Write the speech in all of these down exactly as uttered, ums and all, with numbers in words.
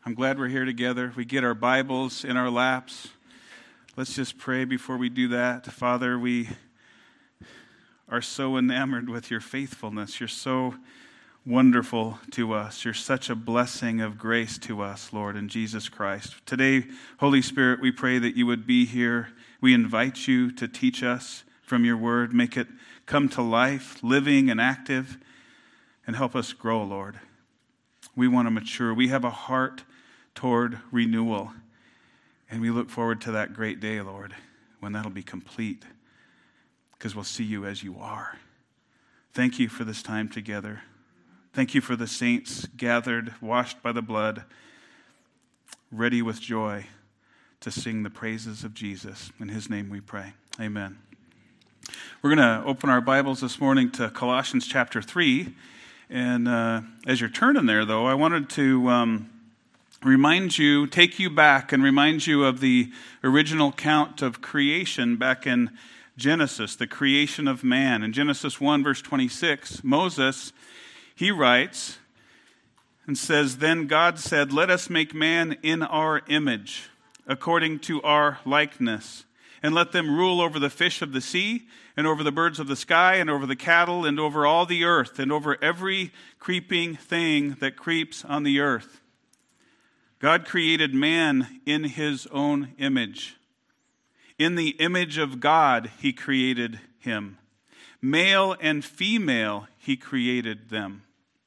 I'm glad we're here together. We get our Bibles in our laps. Let's just pray before we do that. Father, we are so enamored with your faithfulness. You're so wonderful to us. You're such a blessing of grace to us, Lord, in Jesus Christ. Today, Holy Spirit, we pray that you would be here. We invite you to teach us from your word. Make it come to life, living and active, and help us grow, Lord. We want to mature. We have a heart toward renewal. And we look forward to that great day, Lord, when that'll be complete, because we'll see you as you are. Thank you for this time together. Thank you for the saints gathered, washed by the blood, ready with joy to sing the praises of Jesus. In his name we pray. Amen. We're going to open our Bibles this morning to Colossians chapter three. And uh, as you're turning there, though, I wanted to um, remind you, take you back and remind you of the original count of creation back in Genesis, the creation of man. In Genesis one, verse twenty-six, Moses, he writes and says, "Then God said, 'Let us make man in our image, according to our likeness, and let them rule over the fish of the sea, and over the birds of the sky, and over the cattle, and over all the earth, and over every creeping thing that creeps on the earth.'" God created man in his own image. In the image of God, he created him. Male and female, he created them.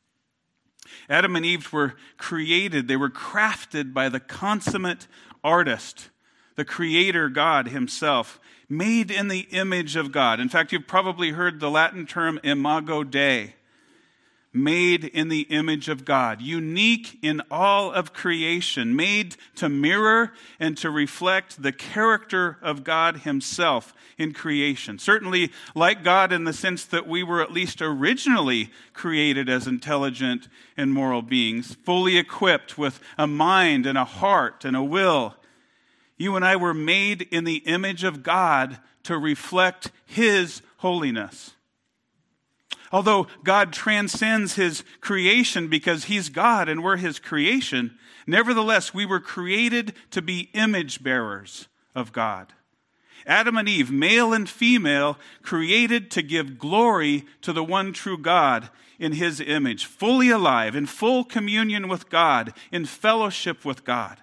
Adam and Eve were created, they were crafted by the consummate artist, the creator God himself, made in the image of God. In fact, you've probably heard the Latin term imago Dei, made in the image of God, unique in all of creation, made to mirror and to reflect the character of God himself in creation. Certainly like God in the sense that we were at least originally created as intelligent and moral beings, fully equipped with a mind and a heart and a will. You and I were made in the image of God to reflect his holiness. Although God transcends his creation because he's God and we're his creation, nevertheless, we were created to be image bearers of God. Adam and Eve, male and female, created to give glory to the one true God in his image, fully alive, in full communion with God, in fellowship with God.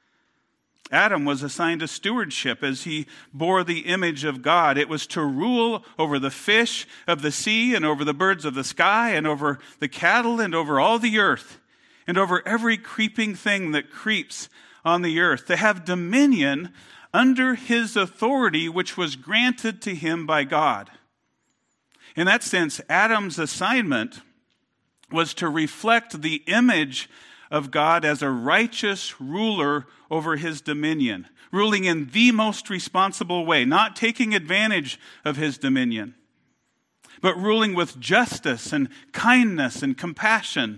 Adam was assigned a stewardship as he bore the image of God. It was to rule over the fish of the sea and over the birds of the sky and over the cattle and over all the earth and over every creeping thing that creeps on the earth, to have dominion under his authority which was granted to him by God. In that sense, Adam's assignment was to reflect the image of God as a righteous ruler over his dominion, ruling in the most responsible way, not taking advantage of his dominion, but ruling with justice and kindness and compassion.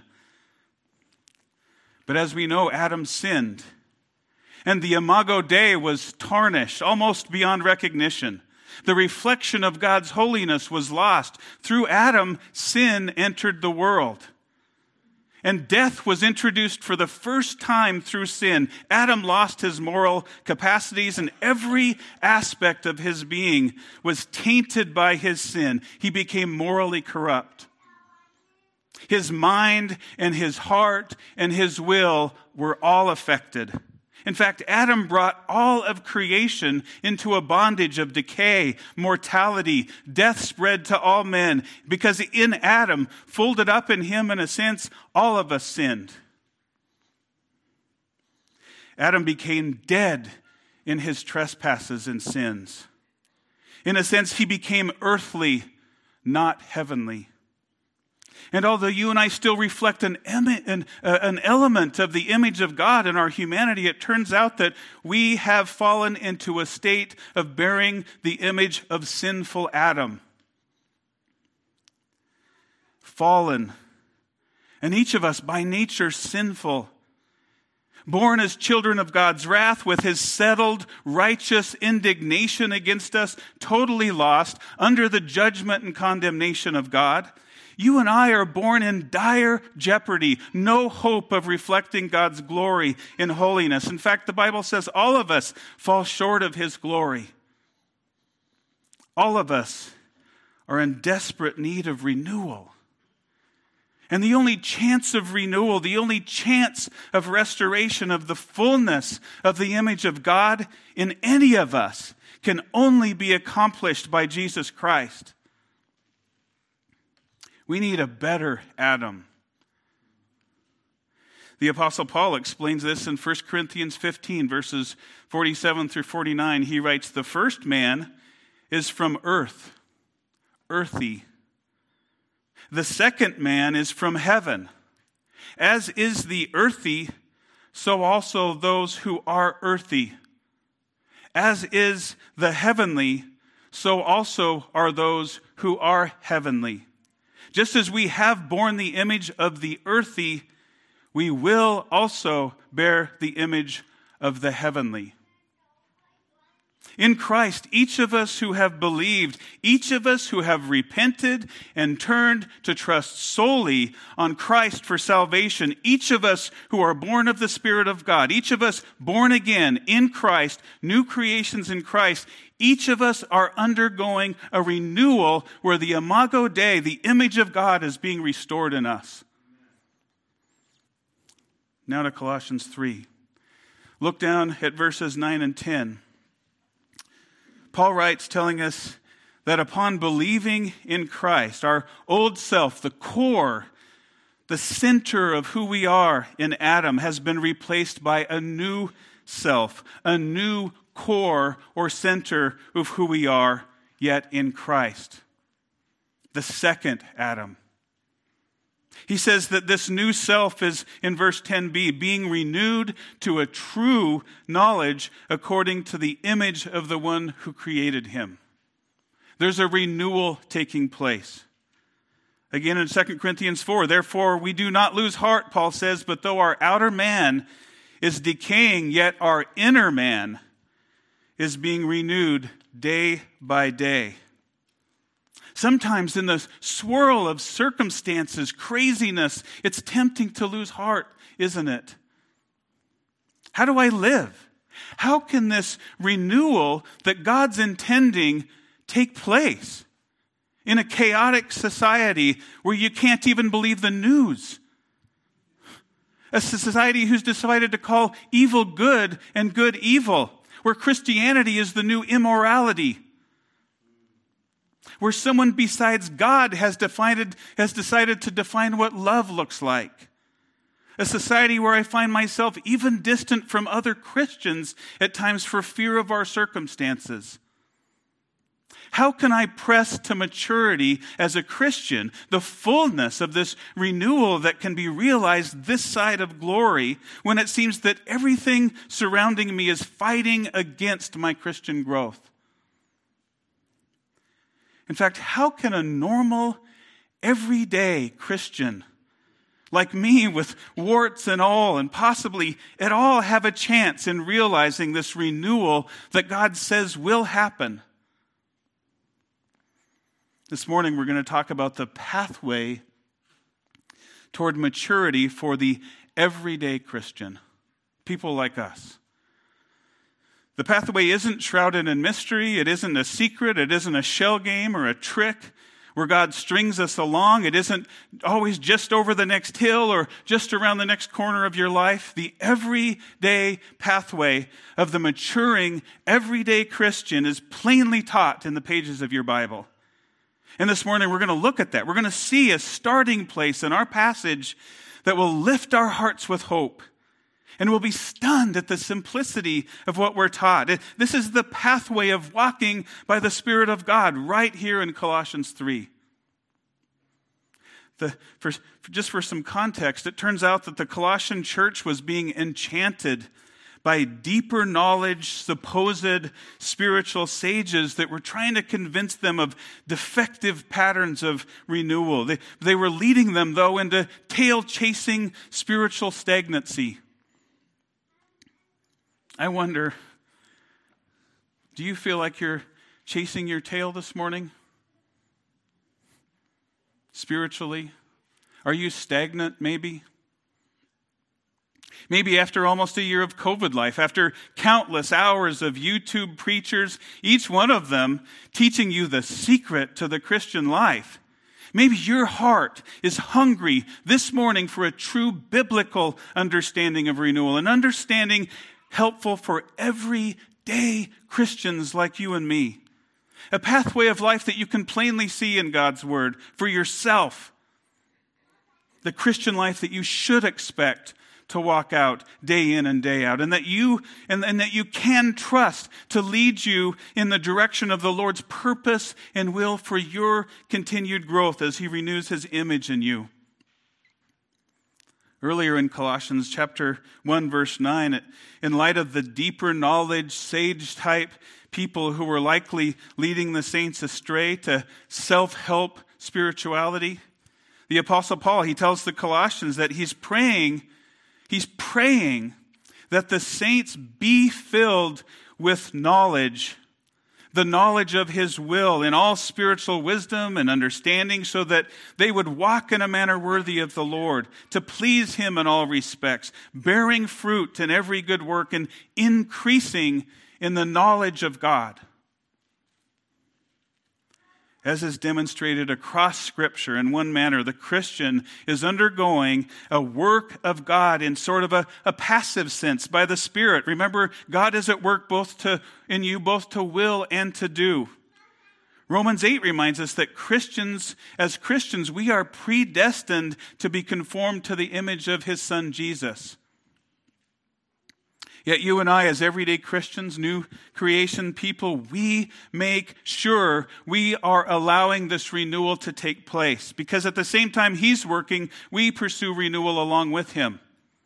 But as we know, Adam sinned, and the imago Dei was tarnished, almost beyond recognition. The reflection of God's holiness was lost. Through Adam, sin entered the world. And death was introduced for the first time through sin. Adam lost his moral capacities, and every aspect of his being was tainted by his sin. He became morally corrupt. His mind and his heart and his will were all affected. In fact, Adam brought all of creation into a bondage of decay, mortality, death spread to all men, because in Adam, folded up in him in a sense, all of us sinned. Adam became dead in his trespasses and sins. In a sense, he became earthly, not heavenly. And although you and I still reflect an, an, uh, an element of the image of God in our humanity, it turns out that we have fallen into a state of bearing the image of sinful Adam. Fallen. And each of us by nature sinful. Born as children of God's wrath with his settled righteous indignation against us, totally lost under the judgment and condemnation of God. You and I are born in dire jeopardy, no hope of reflecting God's glory in holiness. In fact, the Bible says all of us fall short of his glory. All of us are in desperate need of renewal. And the only chance of renewal, the only chance of restoration of the fullness of the image of God in any of us can only be accomplished by Jesus Christ. We need a better Adam. The Apostle Paul explains this in First Corinthians fifteen, verses forty-seven through forty-nine. He writes, "The first man is from earth, earthy. The second man is from heaven. As is the earthy, so also those who are earthy. As is the heavenly, so also are those who are heavenly. Just as we have borne the image of the earthy, we will also bear the image of the heavenly." In Christ, each of us who have believed, each of us who have repented and turned to trust solely on Christ for salvation, each of us who are born of the Spirit of God, each of us born again in Christ, new creations in Christ, each of us are undergoing a renewal where the Imago Dei, the image of God, is being restored in us. Now to Colossians three. Look down at verses nine and ten. Paul writes, telling us that upon believing in Christ, our old self, the core, the center of who we are in Adam, has been replaced by a new self, a new core or center of who we are, yet in Christ. The second Adam. He says that this new self is, in verse ten b, being renewed to a true knowledge according to the image of the one who created him. There's a renewal taking place. Again in Second Corinthians four, "Therefore we do not lose heart," Paul says, "but though our outer man is decaying, yet our inner man is being renewed day by day." Sometimes in the swirl of circumstances, craziness, it's tempting to lose heart, isn't it? How do I live? How can this renewal that God's intending take place in a chaotic society where you can't even believe the news? A society who's decided to call evil good and good evil, where Christianity is the new immorality, where someone besides God has defined, has decided to define what love looks like. A society where I find myself even distant from other Christians at times for fear of our circumstances. How can I press to maturity as a Christian, the fullness of this renewal that can be realized this side of glory, when it seems that everything surrounding me is fighting against my Christian growth? In fact, how can a normal, everyday Christian like me with warts and all, and possibly at all, have a chance in realizing this renewal that God says will happen? This morning we're going to talk about the pathway toward maturity for the everyday Christian, people like us. The pathway isn't shrouded in mystery. It isn't a secret. It isn't a shell game or a trick where God strings us along. It isn't always just over the next hill or just around the next corner of your life. The everyday pathway of the maturing, everyday Christian is plainly taught in the pages of your Bible. And this morning we're going to look at that. We're going to see a starting place in our passage that will lift our hearts with hope. And we'll be stunned at the simplicity of what we're taught. This is the pathway of walking by the Spirit of God right here in Colossians three. The, for, for, just for some context, it turns out that the Colossian church was being enchanted by deeper knowledge, supposed spiritual sages that were trying to convince them of defective patterns of renewal. They, they were leading them, though, into tail-chasing spiritual stagnancy. I wonder, do you feel like you're chasing your tail this morning? spiritually? Are you stagnant maybe? Maybe after almost a year of COVID life, after countless hours of YouTube preachers, each one of them teaching you the secret to the Christian life. Maybe your heart is hungry this morning for a true biblical understanding of renewal, an understanding helpful for everyday Christians like you and me. A pathway of life that you can plainly see in God's Word for yourself. The Christian life that you should expect to walk out day in and day out, and that you and, and that you can trust to lead you in the direction of the Lord's purpose and will for your continued growth as He renews His image in you. Earlier in Colossians chapter one, verse nine, in light of the deeper knowledge, sage-type people who were likely leading the saints astray to self-help spirituality, the Apostle Paul, he tells the Colossians that he's praying He's praying that the saints be filled with knowledge, the knowledge of His will in all spiritual wisdom and understanding, so that they would walk in a manner worthy of the Lord, to please Him in all respects, bearing fruit in every good work and increasing in the knowledge of God. As is demonstrated across Scripture, in one manner, the Christian is undergoing a work of God in sort of a, a passive sense by the Spirit. Remember, God is at work both to in you, both to will and to do. Romans eight reminds us that Christians, as Christians, we are predestined to be conformed to the image of His Son, Jesus. Yet you and I, as everyday Christians, new creation people, we make sure we are allowing this renewal to take place. Because at the same time He's working, we pursue renewal along with Him.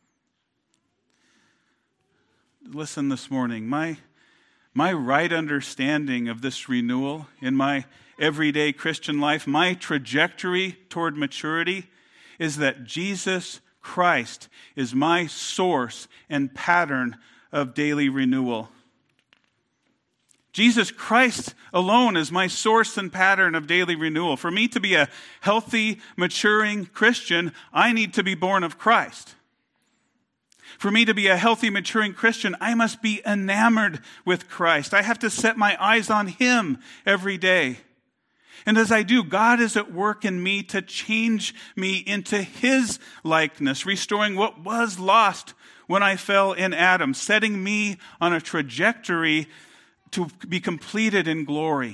Listen this morning, my, my right understanding of this renewal in my everyday Christian life, my trajectory toward maturity, is that Jesus Christ is my source and pattern of daily renewal. Jesus Christ alone is my source and pattern of daily renewal. For me to be a healthy, maturing Christian, I need to be born of Christ. For me to be a healthy, maturing Christian, I must be enamored with Christ. I have to set my eyes on Him every day. And as I do, God is at work in me to change me into His likeness, restoring what was lost when I fell in Adam, setting me on a trajectory to be completed in glory.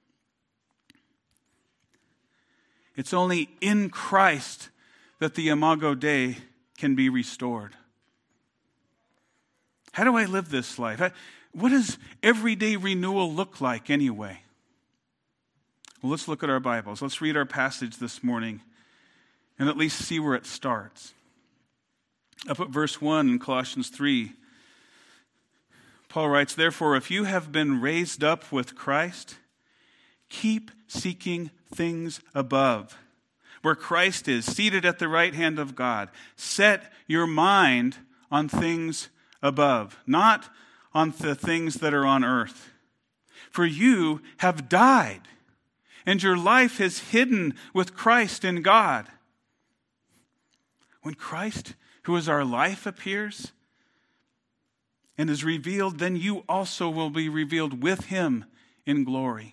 It's only in Christ that the Imago Dei can be restored. How do I live this life? What does everyday renewal look like anyway? Well, let's look at our Bibles. Let's read our passage this morning and at least see where it starts. Up at verse one in Colossians three, Paul writes, "Therefore, if you have been raised up with Christ, keep seeking things above, where Christ is, seated at the right hand of God. Set your mind on things above, not on the things that are on earth. For you have died, and your life is hidden with Christ in God. When Christ, who is our life, appears and is revealed, then you also will be revealed with Him in glory."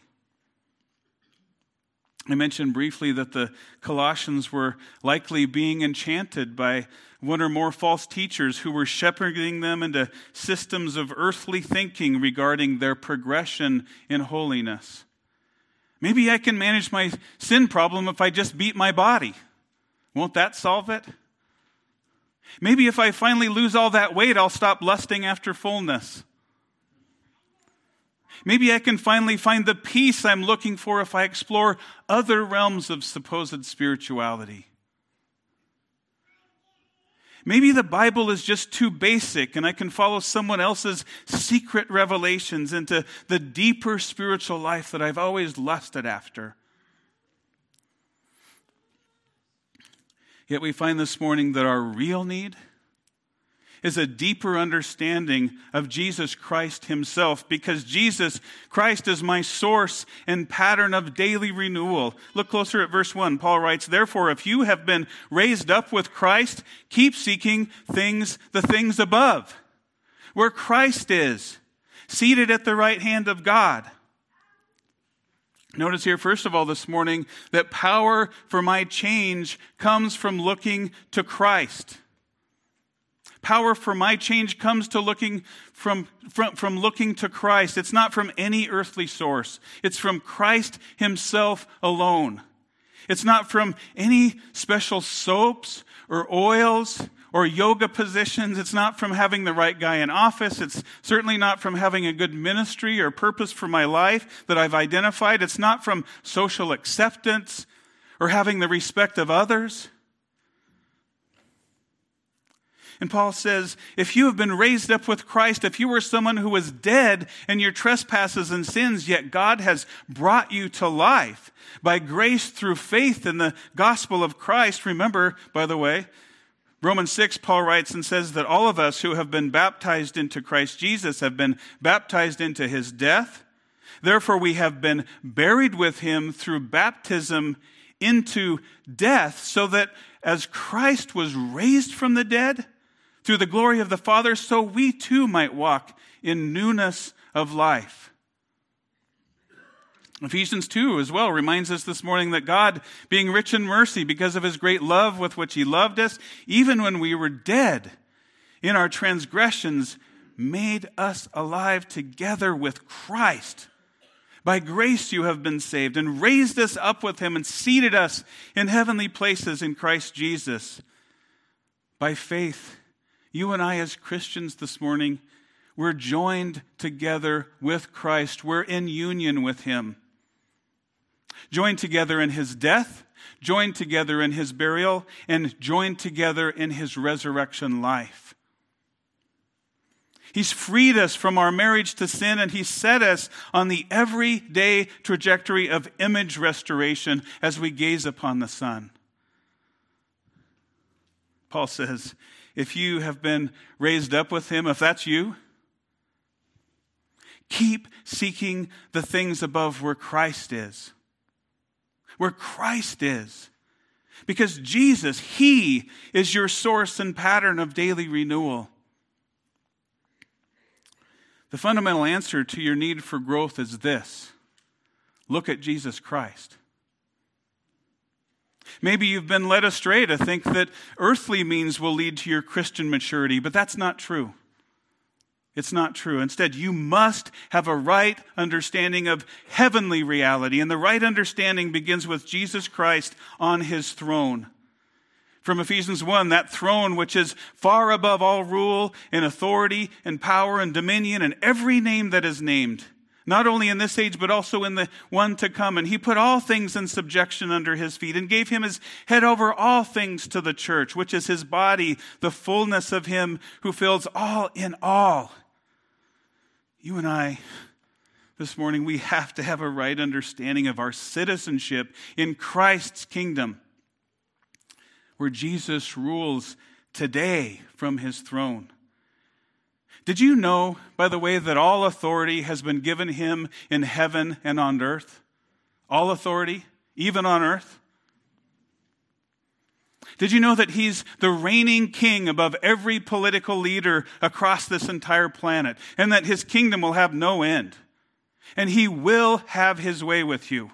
I mentioned briefly that the Colossians were likely being enchanted by one or more false teachers who were shepherding them into systems of earthly thinking regarding their progression in holiness. Maybe I can manage my sin problem if I just beat my body. Won't that solve it? Maybe if I finally lose all that weight, I'll stop lusting after fullness. Maybe I can finally find the peace I'm looking for if I explore other realms of supposed spirituality. Maybe the Bible is just too basic and I can follow someone else's secret revelations into the deeper spiritual life that I've always lusted after. Yet we find this morning that our real need is a deeper understanding of Jesus Christ himself, because Jesus Christ is my source and pattern of daily renewal. Look closer at verse one. Paul writes, "Therefore, if you have been raised up with Christ, keep seeking things, the things above, where Christ is, seated at the right hand of God." Notice here, first of all, this morning, that power for my change comes from looking to Christ. Power for my change comes to looking from, from, from looking to Christ. It's not from any earthly source. It's from Christ himself alone. It's not from any special soaps or oils or yoga positions. It's not from having the right guy in office. It's certainly not from having a good ministry or purpose for my life that I've identified. It's not from social acceptance or having the respect of others. And Paul says, if you have been raised up with Christ, if you were someone who was dead in your trespasses and sins, yet God has brought you to life by grace through faith in the gospel of Christ. Remember, by the way, Romans six, Paul writes and says that all of us who have been baptized into Christ Jesus have been baptized into his death. Therefore, we have been buried with him through baptism into death, so that as Christ was raised from the dead through the glory of the Father, so we too might walk in newness of life. Ephesians two as well reminds us this morning that God, being rich in mercy because of his great love with which he loved us, even when we were dead in our transgressions, made us alive together with Christ. By grace you have been saved, and raised us up with him and seated us in heavenly places in Christ Jesus. By faith, you and I as Christians this morning, we're joined together with Christ. We're in union with him. Joined together in his death, joined together in his burial, and joined together in his resurrection life. He's freed us from our marriage to sin, and he set us on the everyday trajectory of image restoration as we gaze upon the Son. Paul says, if you have been raised up with him, if that's you, keep seeking the things above where Christ is. Where Christ is. Because Jesus, he is your source and pattern of daily renewal. The fundamental answer to your need for growth is this: look at Jesus Christ. Maybe you've been led astray to think that earthly means will lead to your Christian maturity, but that's not true. It's not true. Instead, you must have a right understanding of heavenly reality, and the right understanding begins with Jesus Christ on his throne. From Ephesians one, that throne which is far above all rule and authority and power and dominion and every name that is named, not only in this age but also in the one to come. And he put all things in subjection under his feet and gave him his head over all things to the church, which is his body, the fullness of him who fills all in all. You and I, this morning, we have to have a right understanding of our citizenship in Christ's kingdom, where Jesus rules today from his throne. Did you know, by the way, that all authority has been given him in heaven and on earth? All authority, even on earth? Did you know that he's the reigning king above every political leader across this entire planet, and that his kingdom will have no end? And he will have his way with you.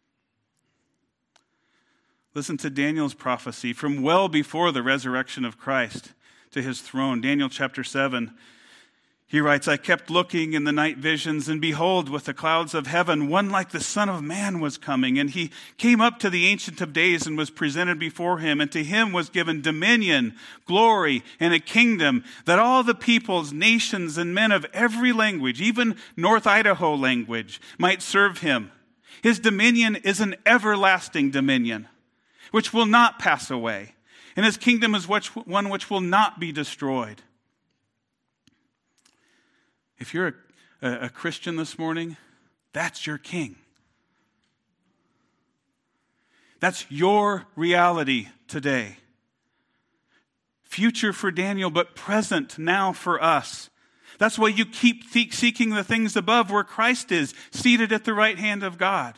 Listen to Daniel's prophecy from well before the resurrection of Christ to his throne. Daniel chapter seven. He writes, I kept looking in the night visions, and behold, with the clouds of heaven, one like the Son of Man was coming. And he came up to the Ancient of Days and was presented before him. And to him was given dominion, glory, and a kingdom, that all the peoples, nations, and men of every language, even North Idaho language, might serve him. His dominion is an everlasting dominion, which will not pass away. And his kingdom is one which will not be destroyed. If you're a, a Christian this morning, that's your king. That's your reality today. future for Daniel, but present now for us. That's why you keep seeking the things above where Christ is, seated at the right hand of God.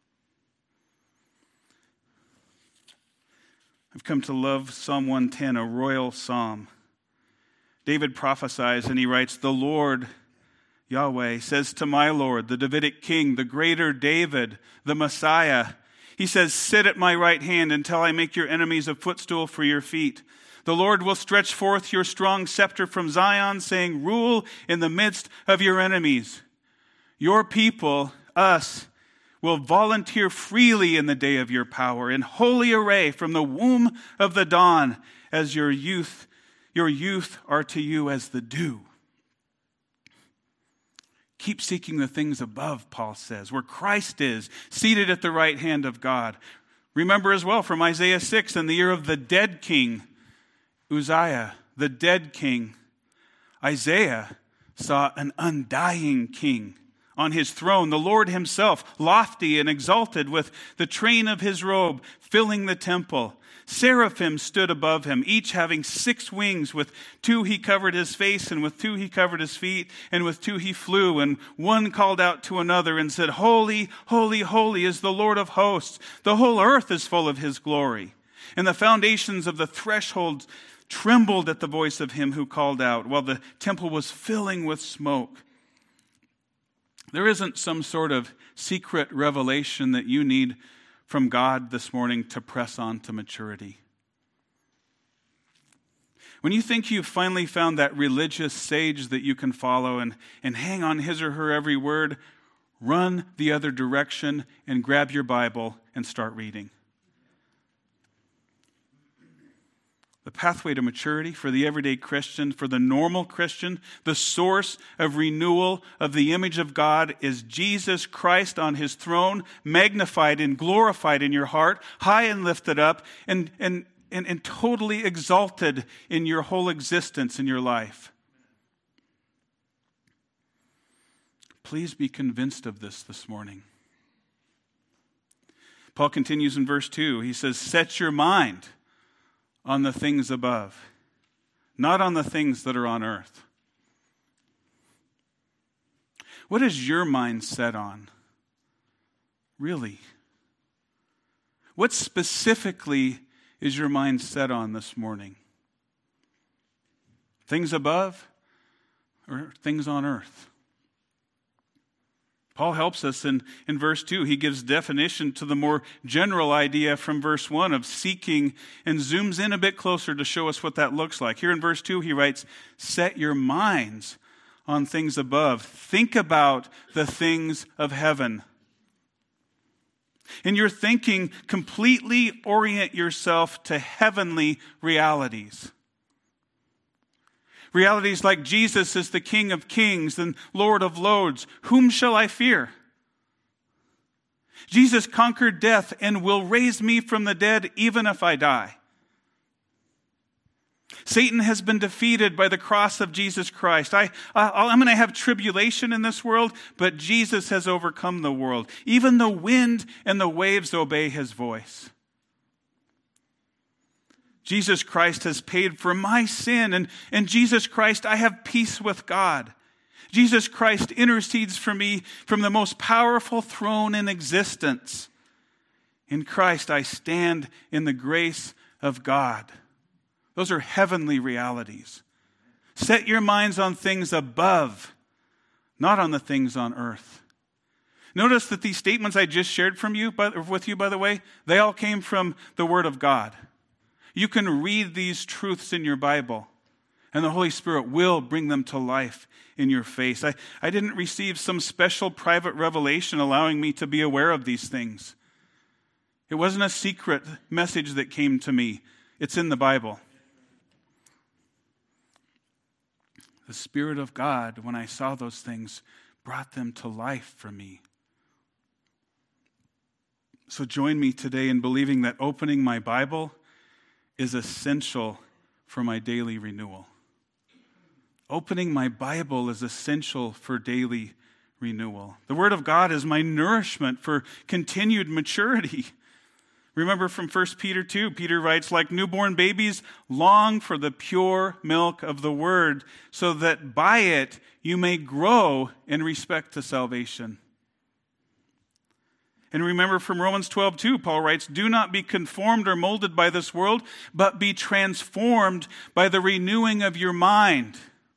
I've come to love Psalm one ten, a royal psalm. David prophesies and he writes, "The Lord, Yahweh, says to my Lord, the Davidic king, the greater David, the Messiah, he says, sit at my right hand until I make your enemies a footstool for your feet. The Lord will stretch forth your strong scepter from Zion, saying, rule in the midst of your enemies. Your people, us, will volunteer freely in the day of your power, in holy array from the womb of the dawn, as your youth, your youth are to you as the dew." Keep seeking the things above, Paul says, where Christ is, seated at the right hand of God. Remember as well from Isaiah six, in the year of the dead king, Uzziah, the dead king, Isaiah saw an undying king on his throne, the Lord himself, lofty and exalted, with the train of his robe filling the temple. Seraphim stood above him, each having six wings. With two he covered his face, and with two he covered his feet, and with two he flew. And one called out to another and said, "Holy, holy, holy is the Lord of hosts. The whole earth is full of his glory." And the foundations of the threshold trembled at the voice of him who called out, while the temple was filling with smoke. There isn't some sort of secret revelation that you need from God this morning to press on to maturity. When you think you've finally found that religious sage that you can follow and, and hang on his or her every word, run the other direction and grab your Bible and start reading. The pathway to maturity for the everyday Christian, for the normal Christian, the source of renewal of the image of God is Jesus Christ on his throne, magnified and glorified in your heart, high and lifted up, and, and, and, and totally exalted in your whole existence in your life. Please be convinced of this this morning. Paul continues in verse two. He says, set your mind on the things above, not on the things that are on earth. What is your mind set on? Really? What specifically is your mind set on this morning? Things above or things on earth? Paul helps us in, in verse two. He gives definition to the more general idea from verse one of seeking and zooms in a bit closer to show us what that looks like. Here in verse two, he writes, set your minds on things above. Think about the things of heaven. In your thinking, completely orient yourself to heavenly realities. Realities like Jesus is the King of Kings and Lord of Lords. Whom shall I fear? Jesus conquered death and will raise me from the dead even if I die. Satan has been defeated by the cross of Jesus Christ. I, I, I'm going to have tribulation in this world, but Jesus has overcome the world. Even the wind and the waves obey his voice. Jesus Christ has paid for my sin, and in Jesus Christ I have peace with God. Jesus Christ intercedes for me from the most powerful throne in existence. In Christ I stand in the grace of God. Those are heavenly realities. Set your minds on things above, not on the things on earth. Notice that these statements I just shared from you, with you, by the way, they all came from the Word of God. You can read these truths in your Bible, and the Holy Spirit will bring them to life in your face. I, I didn't receive some special private revelation allowing me to be aware of these things. It wasn't a secret message that came to me. It's in the Bible. The Spirit of God, when I saw those things, brought them to life for me. So join me today in believing that opening my Bible is essential for my daily renewal. Opening my Bible is essential for daily renewal. The Word of God is my nourishment for continued maturity. Remember from First Peter two, Peter writes, like newborn babies, long for the pure milk of the word, so that by it you may grow in respect to salvation. And remember from Romans twelve two, Paul writes, do not be conformed or molded by this world, but be transformed by the renewing of your mind.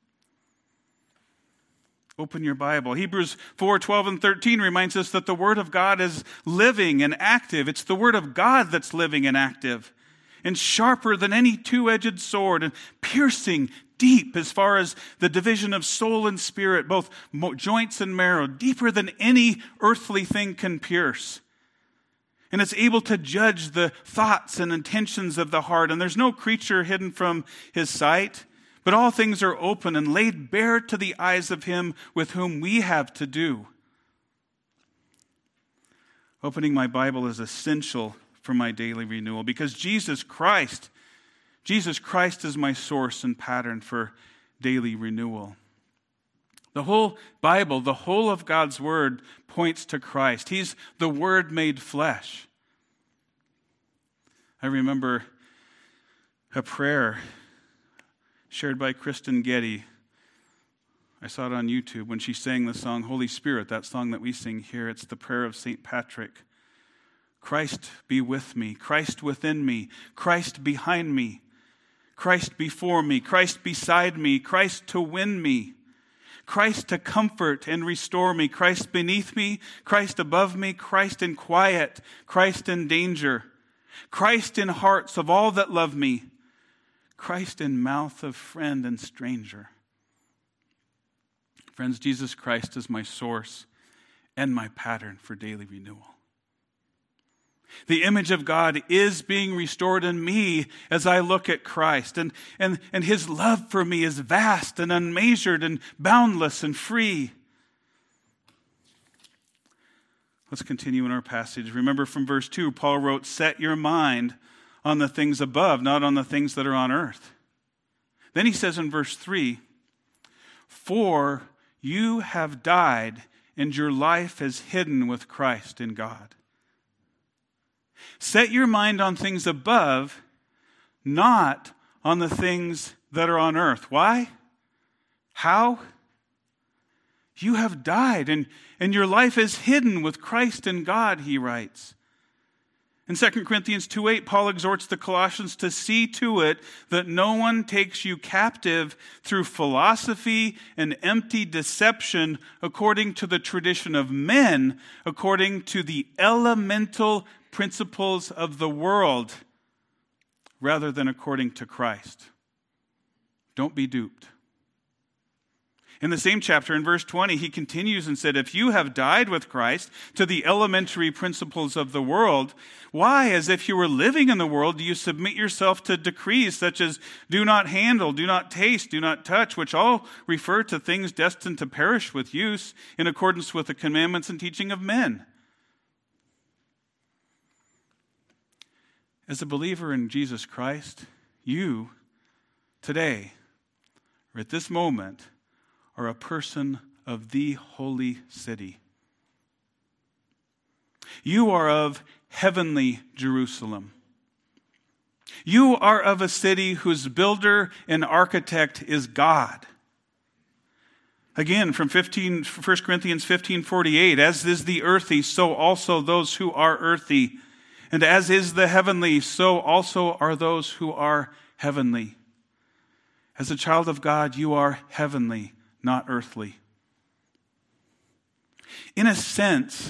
Open your Bible. Hebrews four twelve and thirteen reminds us that the Word of God is living and active. It's the Word of God that's living and active, and sharper than any two-edged sword, and piercing deep as far as the division of soul and spirit, both joints and marrow, deeper than any earthly thing can pierce. And it's able to judge the thoughts and intentions of the heart. And there's no creature hidden from his sight, but all things are open and laid bare to the eyes of him with whom we have to do. Opening my Bible is essential for my daily renewal because Jesus Christ Jesus Christ is my source and pattern for daily renewal. The whole Bible, the whole of God's Word points to Christ. He's the Word made flesh. I remember a prayer shared by Kristen Getty. I saw it on YouTube when she sang the song Holy Spirit, that song that we sing here. It's the prayer of Saint Patrick. Christ be with me, Christ within me, Christ behind me. Christ before me, Christ beside me, Christ to win me, Christ to comfort and restore me, Christ beneath me, Christ above me, Christ in quiet, Christ in danger, Christ in hearts of all that love me, Christ in mouth of friend and stranger. Friends, Jesus Christ is my source and my pattern for daily renewal. The image of God is being restored in me as I look at Christ. And, and, and his love for me is vast and unmeasured and boundless and free. Let's continue in our passage. Remember from verse two, Paul wrote, set your mind on the things above, not on the things that are on earth. Then he says in verse three, for you have died and your life is hidden with Christ in God. Set your mind on things above, not on the things that are on earth. Why? How? You have died, and, and your life is hidden with Christ in God, he writes. In Second Corinthians two eight, Paul exhorts the Colossians to see to it that no one takes you captive through philosophy and empty deception according to the tradition of men, according to the elemental principles of the world, rather than according to Christ. Don't be duped. In the same chapter, in verse twenty, he continues and said, if you have died with Christ to the elementary principles of the world, why, as if you were living in the world, do you submit yourself to decrees such as do not handle, do not taste, do not touch, which all refer to things destined to perish with use in accordance with the commandments and teaching of men? As a believer in Jesus Christ, you today, or at this moment, are a person of the holy city. You are of heavenly Jerusalem. You are of a city whose builder and architect is God. Again, from fifteen, First Corinthians fifteen forty-eight, as is the earthy, so also those who are earthy. And as is the heavenly, so also are those who are heavenly. As a child of God, you are heavenly, not earthly. In a sense,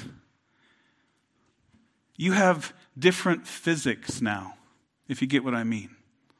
you have different physics now, if you get what I mean.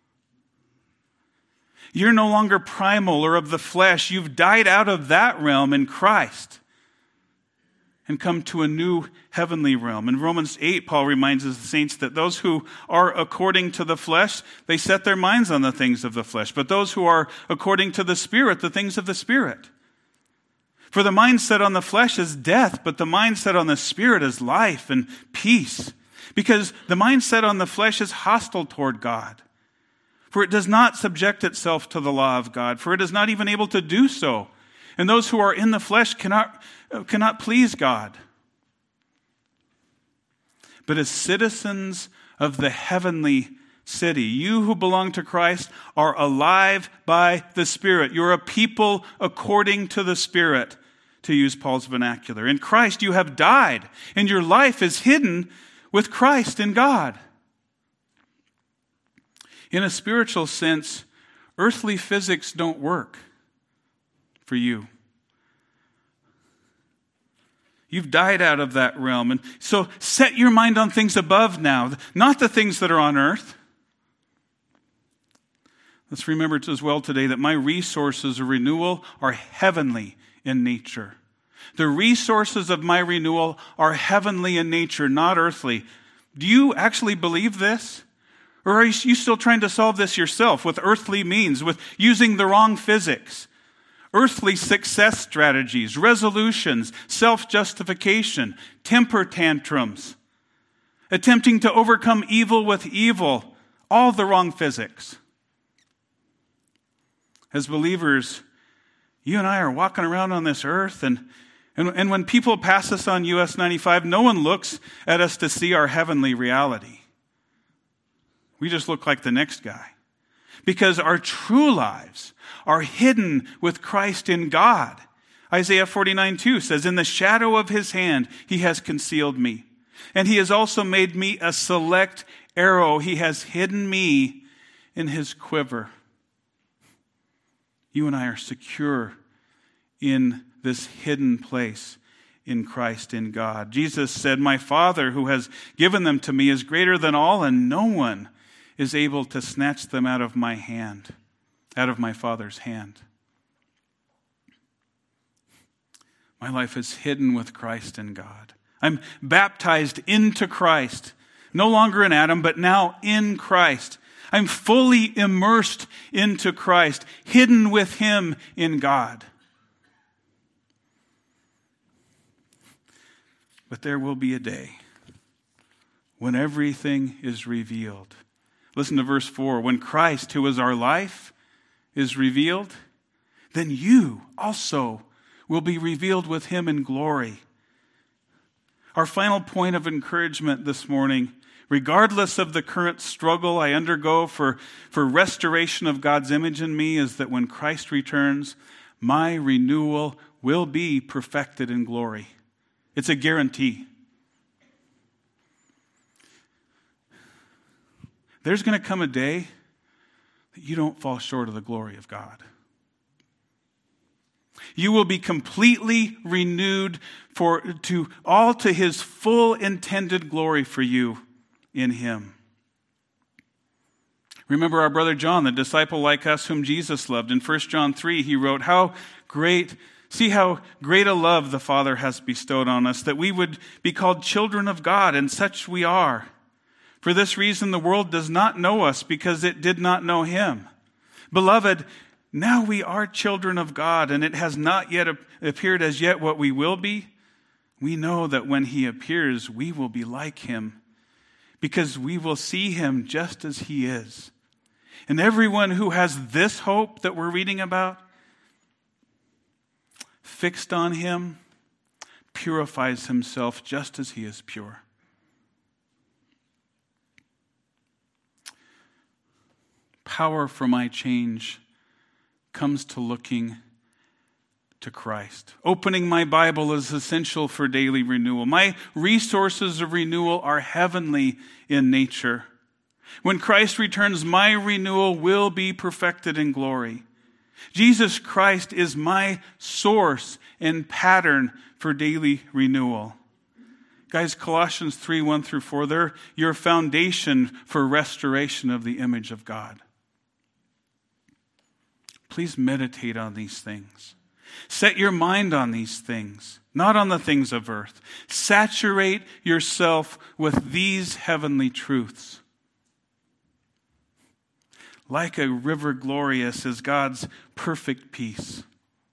You're no longer primal or of the flesh. You've died out of that realm in Christ and come to a new heavenly realm. In Romans eight, Paul reminds us, the saints, that those who are according to the flesh, they set their minds on the things of the flesh. But those who are according to the Spirit, the things of the Spirit. For the mind set on the flesh is death, but the mind set on the Spirit is life and peace. Because the mind set on the flesh is hostile toward God. For it does not subject itself to the law of God, for it is not even able to do so. And those who are in the flesh cannot, cannot please God. but as citizens of the heavenly city. You who belong to Christ are alive by the Spirit. You're a people according to the Spirit, to use Paul's vernacular. In Christ you have died, and your life is hidden with Christ in God. In a spiritual sense, earthly physics don't work for you. You've died out of that realm. And so set your mind on things above now, not the things that are on earth. Let's remember as well today that my resources of renewal are heavenly in nature. The resources of my renewal are heavenly in nature, not earthly. Do you actually believe this? Or are you still trying to solve this yourself with earthly means, with using the wrong physics? Earthly success strategies, resolutions, self-justification, temper tantrums, attempting to overcome evil with evil, all the wrong physics. As believers, you and I are walking around on this earth, and, and, and when people pass us on U S ninety-five, no one looks at us to see our heavenly reality. We just look like the next guy. Because our true lives are hidden with Christ in God. Isaiah forty-nine two says, in the shadow of his hand he has concealed me. And he has also made me a select arrow. He has hidden me in his quiver. You and I are secure in this hidden place in Christ in God. Jesus said, my Father who has given them to me is greater than all, and no one is able to snatch them out of my hand, out of my Father's hand. My life is hidden with Christ in God. I'm baptized into Christ, no longer in Adam, but now in Christ. I'm fully immersed into Christ, hidden with him in God. But there will be a day when everything is revealed. Listen to verse four. When Christ, who is our life, is revealed, then you also will be revealed with him in glory. Our final point of encouragement this morning, regardless of the current struggle I undergo for, for restoration of God's image in me, is that when Christ returns, my renewal will be perfected in glory. It's a guarantee. There's going to come a day that you don't fall short of the glory of God. You will be completely renewed for to all to his full intended glory for you in him. Remember our brother John, the disciple like us whom Jesus loved. In First John three, he wrote, How great, see how great a love the Father has bestowed on us, that we would be called children of God, and such we are. For this reason, the world does not know us, because it did not know him. Beloved, now we are children of God, and it has not yet appeared as yet what we will be. We know that when he appears, we will be like him, because we will see him just as he is. And everyone who has this hope that we're reading about, fixed on him, purifies himself just as he is pure. Power for my change comes to looking to Christ. Opening my Bible is essential for daily renewal. My resources of renewal are heavenly in nature. When Christ returns, my renewal will be perfected in glory. Jesus Christ is my source and pattern for daily renewal. Guys, Colossians three, one through four, they're your foundation for restoration of the image of God. Please meditate on these things. Set your mind on these things, not on the things of earth. Saturate yourself with these heavenly truths. Like a river glorious is God's perfect peace.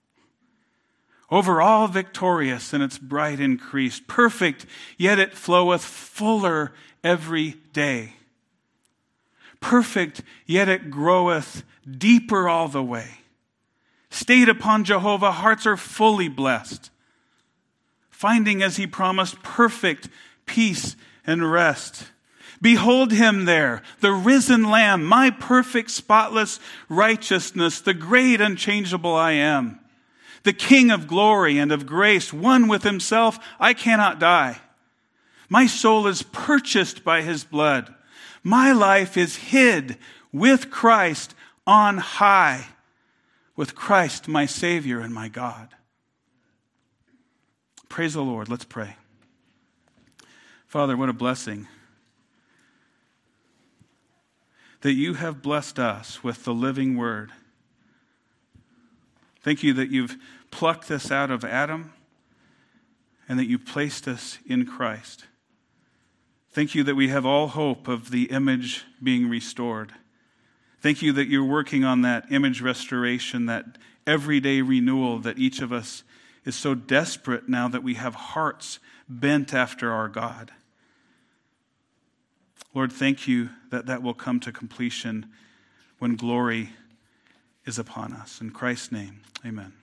Over all victorious in its bright increase. Perfect, yet it floweth fuller every day. Perfect, yet it groweth deeper all the way. Stayed upon Jehovah, hearts are fully blessed, finding, as he promised, perfect peace and rest. Behold him there, the risen Lamb, my perfect, spotless righteousness, the great unchangeable I am, the King of glory and of grace, one with himself. I cannot die. My soul is purchased by his blood. My life is hid with Christ on high, with Christ my Savior and my God. Praise the Lord. Let's pray. Father, what a blessing that you have blessed us with the living word. Thank you that you've plucked us out of Adam and that you've placed us in Christ. Thank you that we have all hope of the image being restored. Thank you that you're working on that image restoration, that everyday renewal that each of us is so desperate now that we have hearts bent after our God. Lord, thank you that that will come to completion when glory is upon us. In Christ's name, amen.